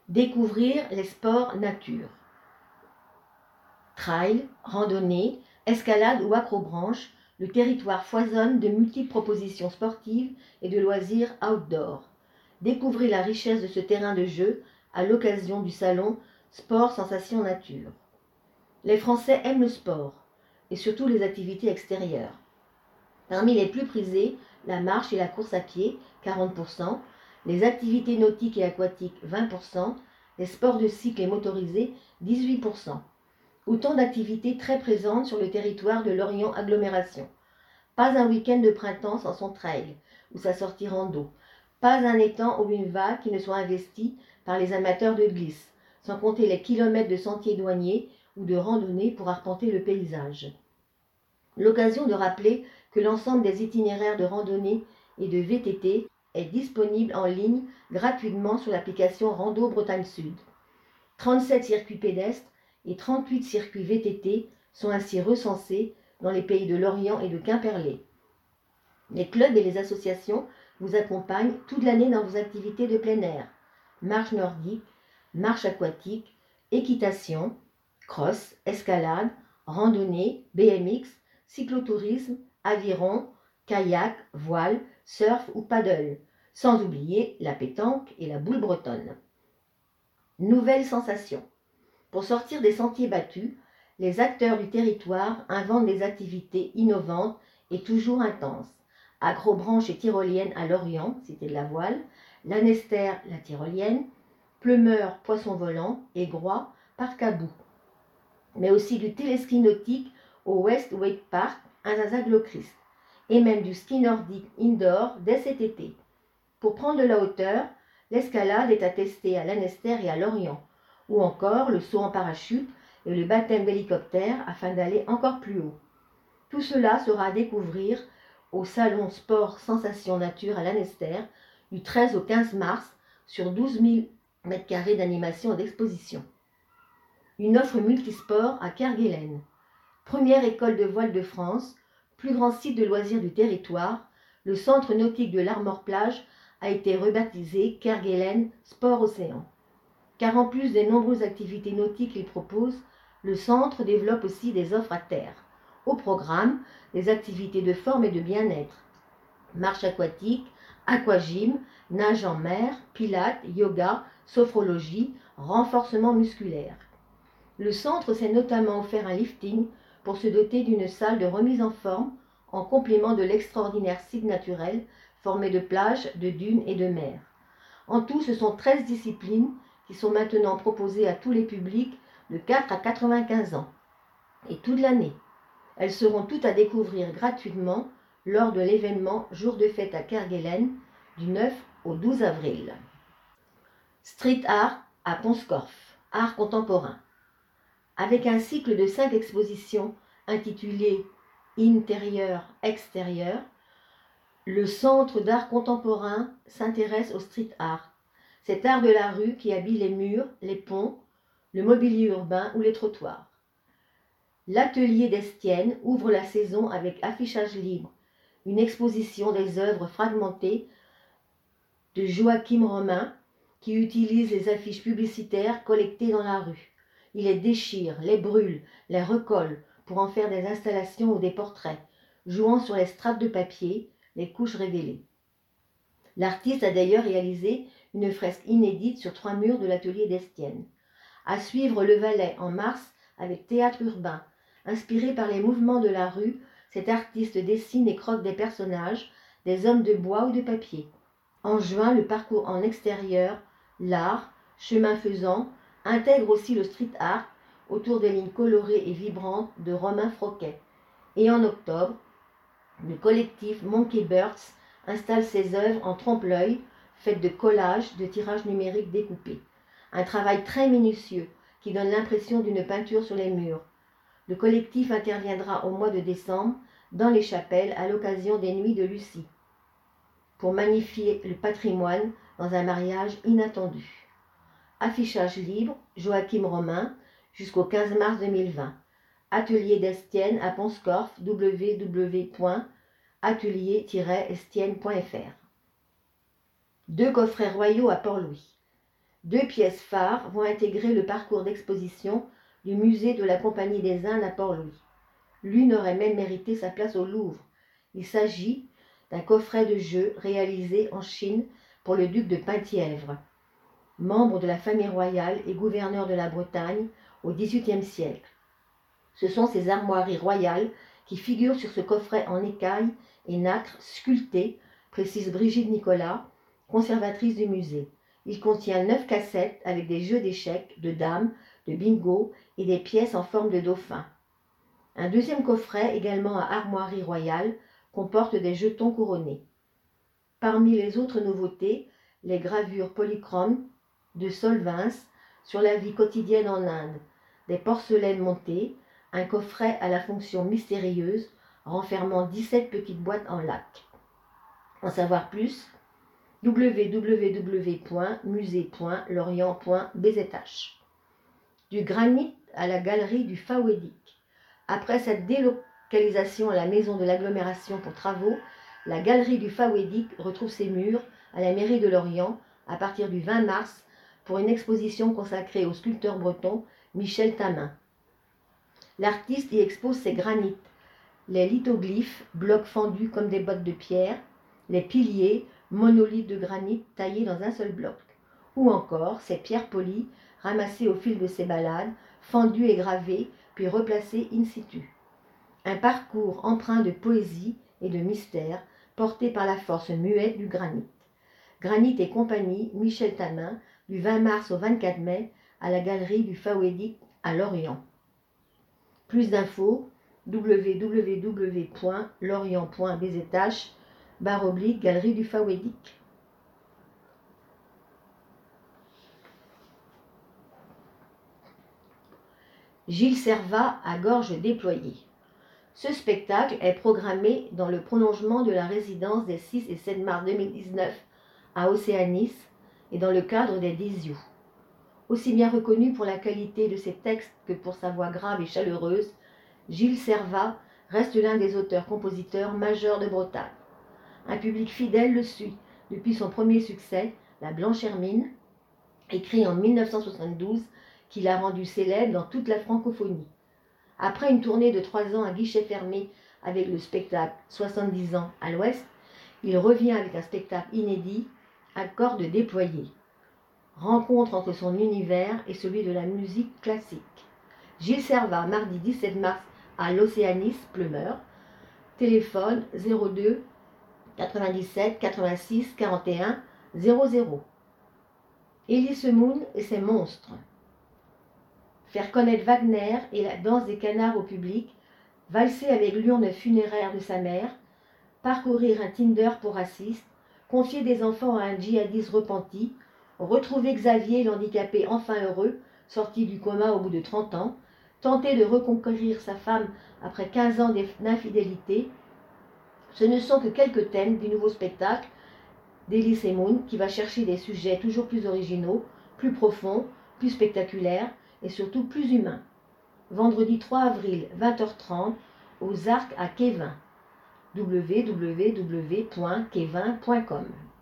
Découvrir les sports nature. Trail, randonnée, escalade ou accrobranche, le territoire foisonne de multiples propositions sportives et de loisirs outdoor. Découvrez la richesse de ce terrain de jeu à l'occasion du salon Sport Sensation Nature. Les Français aiment le sport et surtout les activités extérieures. Parmi les plus prisées, la marche et la course à pied, 40%, les activités nautiques et aquatiques, 20%, les sports de cycle et motorisés, 18%. Autant d'activités très présentes sur le territoire de Lorient Agglomération. Pas un week-end de printemps sans son trail ou sa sortie rando. Pas un étang ou une vague qui ne soit investi par les amateurs de glisse, sans compter les kilomètres de sentiers douaniers ou de randonnées pour arpenter le paysage. L'occasion de rappeler que l'ensemble des itinéraires de randonnée et de VTT est disponible en ligne gratuitement sur l'application Rando Bretagne Sud. 37 circuits pédestres et 38 circuits VTT sont ainsi recensés dans les pays de Lorient et de Quimperlé. Les clubs et les associations vous accompagnent toute l'année dans vos activités de plein air. Marche nordique, marche aquatique, équitation, cross, escalade, randonnée, BMX, cyclotourisme, aviron, kayak, voile, surf ou paddle, sans oublier la pétanque et la boule bretonne. Nouvelles sensations. Pour sortir des sentiers battus, les acteurs du territoire inventent des activités innovantes et toujours intenses. Accrobranche et tyrolienne à Lorient, cité de la Voile, Lanester, la tyrolienne, Pleumeur, poisson volant et Groix, parc à bout. Mais aussi du téléski nautique au West Wake Park, à Zazac-le-Christ, et même du ski nordique indoor dès cet été. Pour prendre de la hauteur, l'escalade est à tester à Lanester et à Lorient, ou encore le saut en parachute et le baptême d'hélicoptère afin d'aller encore plus haut. Tout cela sera à découvrir au Salon Sport Sensation Nature à Lanester du 13 au 15 mars sur 12 000 m² d'animation et d'exposition. Une offre multisport à Kerguelen. Première école de voile de France, plus grand site de loisirs du territoire, le centre nautique de l'Armor-Plage a été rebaptisé Kerguelen Sport Océan. Car en plus des nombreuses activités nautiques qu'il propose, le centre développe aussi des offres à terre. Au programme, des activités de forme et de bien-être. Marche aquatique, aquagym, nage en mer, pilates, yoga, sophrologie, renforcement musculaire. Le centre s'est notamment offert un lifting pour se doter d'une salle de remise en forme en complément de l'extraordinaire site naturel formé de plages, de dunes et de mer. En tout, ce sont 13 disciplines qui sont maintenant proposées à tous les publics de 4 à 95 ans, et toute l'année. Elles seront toutes à découvrir gratuitement lors de l'événement Jour de fête à Kerguelen du 9 au 12 avril. Street Art à Pont-Scorff, art contemporain. Avec un cycle de 5 expositions intitulées Intérieur-Extérieur, le Centre d'art contemporain s'intéresse au street art, cet art de la rue qui habille les murs, les ponts, le mobilier urbain ou les trottoirs. L'atelier d'Estienne ouvre la saison avec affichage libre, une exposition des œuvres fragmentées de Joachim Romain qui utilise les affiches publicitaires collectées dans la rue. Il les déchire, les brûle, les recolle pour en faire des installations ou des portraits, jouant sur les strates de papier, les couches révélées. L'artiste a d'ailleurs réalisé une fresque inédite sur 3 murs de l'atelier d'Estienne. À suivre le Valais en mars avec Théâtre urbain. Inspiré par les mouvements de la rue, cet artiste dessine et croque des personnages, des hommes de bois ou de papier. En juin, le parcours en extérieur, l'art, chemin faisant, intègre aussi le street art autour des lignes colorées et vibrantes de Romain Froquet. Et en octobre, le collectif Monkey Birds installe ses œuvres en trompe-l'œil, faites de collages, de tirages numériques découpés. Un travail très minutieux qui donne l'impression d'une peinture sur les murs. Le collectif interviendra au mois de décembre dans les chapelles à l'occasion des Nuits de Lucie, pour magnifier le patrimoine dans un mariage inattendu. Affichage libre, Joachim Romain, jusqu'au 15 mars 2020. Atelier d'Estienne à Pont-Scorff, www.atelier-estienne.fr. 2 coffrets royaux à Port-Louis. 2 pièces phares vont intégrer le parcours d'exposition du musée de la Compagnie des Indes à Port-Louis. L'une aurait même mérité sa place au Louvre. Il s'agit d'un coffret de jeu réalisé en Chine pour le duc de Penthièvre, membre de la famille royale et gouverneur de la Bretagne au XVIIIe siècle. Ce sont ces armoiries royales qui figurent sur ce coffret en écaille et nacre sculpté, précise Brigitte Nicolas, conservatrice du musée. Il contient 9 cassettes avec des jeux d'échecs, de dames, de bingo et des pièces en forme de dauphin. Un deuxième coffret, également à armoirie royale, comporte des jetons couronnés. Parmi les autres nouveautés, les gravures polychromes de Solvins sur la vie quotidienne en Inde, des porcelaines montées, un coffret à la fonction mystérieuse renfermant 17 petites boîtes en lac. En savoir plus, www.musée.lorient.bzh. Du granit à la galerie du Fawédic. Après cette délocalisation à la maison de l'agglomération pour travaux, la galerie du Fawédic retrouve ses murs à la mairie de Lorient à partir du 20 mars pour une exposition consacrée au sculpteur breton Michel Tamin. L'artiste y expose ses granites, les lithoglyphes, blocs fendus comme des bottes de pierre, les piliers, monolithes de granit taillés dans un seul bloc, ou encore ces pierres polies ramassées au fil de ses balades, fendues et gravées, puis replacées in situ. Un parcours empreint de poésie et de mystère, porté par la force muette du granit. Granit et compagnie, Michel Tamin, du 20 mars au 24 mai, à la galerie du Fawédic à Lorient. Plus d'infos, www.lorient.bzh Galerie du Fawédic. Gilles Servat à gorge déployée. Ce spectacle est programmé dans le prolongement de la résidence des 6 et 7 mars 2019 à Océanis et dans le cadre des 10 août. Aussi bien reconnu pour la qualité de ses textes que pour sa voix grave et chaleureuse, Gilles Servat reste l'un des auteurs-compositeurs majeurs de Bretagne. Un public fidèle le suit depuis son premier succès, La Blanche Hermine, écrit en 1972, qui l'a rendu célèbre dans toute la francophonie. Après une tournée de 3 ans à guichet fermé avec le spectacle 70 ans à l'Ouest, il revient avec un spectacle inédit, à cordes déployées. Rencontre entre son univers et celui de la musique classique. Gilles Servat, mardi 17 mars à l'Océanis, Pleumeur. Téléphone 02 97 86 41 00. Elie Semoun et ses monstres. Faire connaître Wagner et la danse des canards au public, valser avec l'urne funéraire de sa mère, parcourir un Tinder pour racistes, confier des enfants à un djihadiste repenti, retrouver Xavier, l'handicapé enfin heureux, sorti du coma au bout de 30 ans, tenter de reconquérir sa femme après 15 ans d'infidélité, ce ne sont que quelques thèmes du nouveau spectacle d'Elie Semoun qui va chercher des sujets toujours plus originaux, plus profonds, plus spectaculaires et surtout plus humains. Vendredi 3 avril, 20h30, aux Arcs à Quévin. www.quévin.com.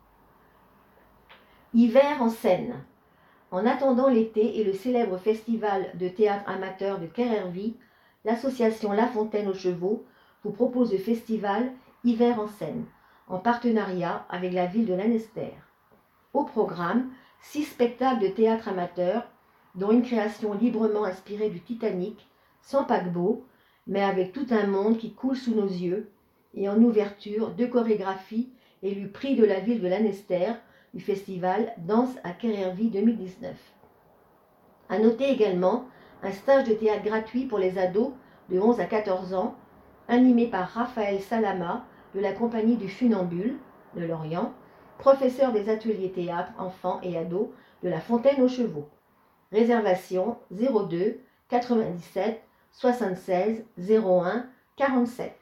Hiver en scène. En attendant l'été et le célèbre festival de théâtre amateur de Kerervie, l'association La Fontaine aux Chevaux vous propose le festival Hiver en scène, en partenariat avec la ville de Lanester. Au programme, 6 spectacles de théâtre amateur, dont une création librement inspirée du Titanic, sans paquebot, mais avec tout un monde qui coule sous nos yeux, et en ouverture, 2 chorégraphies élues prix de la ville de Lanester du festival Danse à Kerervie 2019. À noter également un stage de théâtre gratuit pour les ados de 11 à 14 ans, animé par Raphaël Salama de la compagnie du Funambule de Lorient, professeur des ateliers théâtre enfants et ados de la Fontaine aux Chevaux. Réservation 02 97 76 01 47.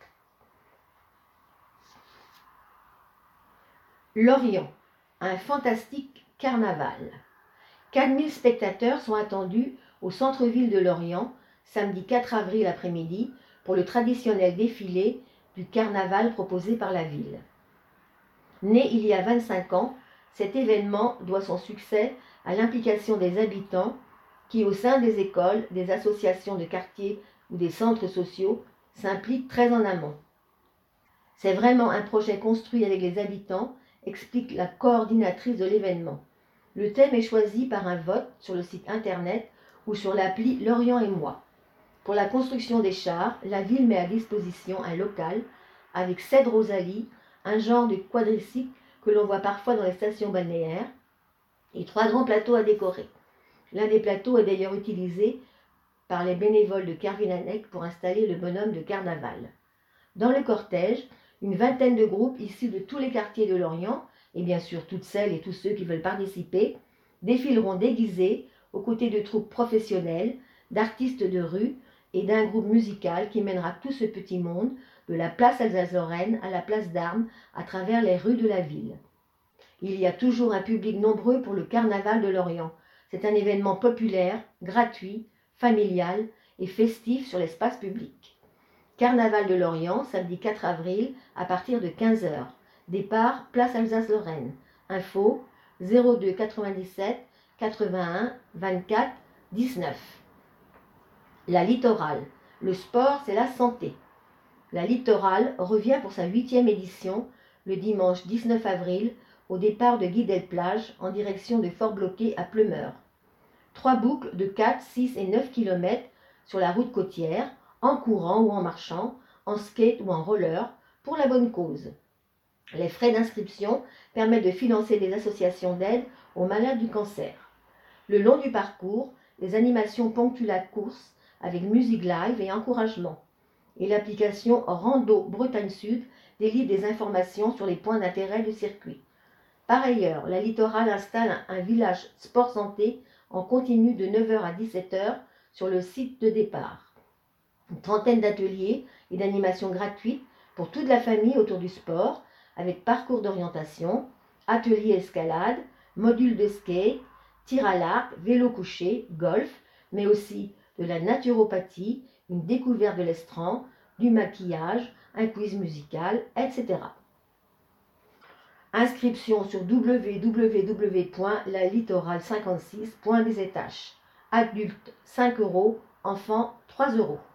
Lorient, un fantastique carnaval. 4000 spectateurs sont attendus au centre-ville de Lorient, samedi 4 avril après-midi, pour le traditionnel défilé du carnaval proposé par la ville. Né il y a 25 ans, cet événement doit son succès à l'implication des habitants qui, au sein des écoles, des associations de quartier ou des centres sociaux, s'impliquent très en amont. C'est vraiment un projet construit avec les habitants, explique la coordinatrice de l'événement. Le thème est choisi par un vote sur le site internet ou sur l'appli Lorient et moi. Pour la construction des chars, la ville met à disposition un local avec 7 Rosalie, un genre de quadricycle que l'on voit parfois dans les stations balnéaires, et 3 grands plateaux à décorer. L'un des plateaux est d'ailleurs utilisé par les bénévoles de Kervinanec pour installer le bonhomme de carnaval. Dans le cortège, une vingtaine de groupes issus de tous les quartiers de Lorient, et bien sûr toutes celles et tous ceux qui veulent participer, défileront déguisés aux côtés de troupes professionnelles, d'artistes de rue et d'un groupe musical qui mènera tout ce petit monde de la place Alsace-Lorraine à la place d'Armes à travers les rues de la ville. Il y a toujours un public nombreux pour le carnaval de Lorient. C'est un événement populaire, gratuit, familial et festif sur l'espace public. Carnaval de Lorient, samedi 4 avril, à partir de 15 h. Départ, place Alsace-Lorraine. Info 02 97 81 24 19. La Littorale. Le sport, c'est la santé. La Littorale revient pour sa 8e édition le dimanche 19 avril au départ de Guidel-Plage en direction de Fort-Bloqué à Pleumeur. 3 boucles de 4, 6 et 9 km sur la route côtière, en courant ou en marchant, en skate ou en roller, pour la bonne cause. Les frais d'inscription permettent de financer des associations d'aide aux malades du cancer. Le long du parcours, les animations ponctuent la course avec musique live et encouragement. Et l'application Rando Bretagne Sud délivre des informations sur les points d'intérêt du circuit. Par ailleurs, la Littorale installe un village sport-santé en continu de 9 h à 17 h sur le site de départ. Une trentaine d'ateliers et d'animations gratuites pour toute la famille autour du sport, avec parcours d'orientation, ateliers escalade, modules de skate, tir à l'arc, vélo couché, golf, mais aussi de la naturopathie, une découverte de l'estran, du maquillage, un quiz musical, etc. Inscription sur www.lalittorale56.bzh. Adulte 5 €, enfant 3 €.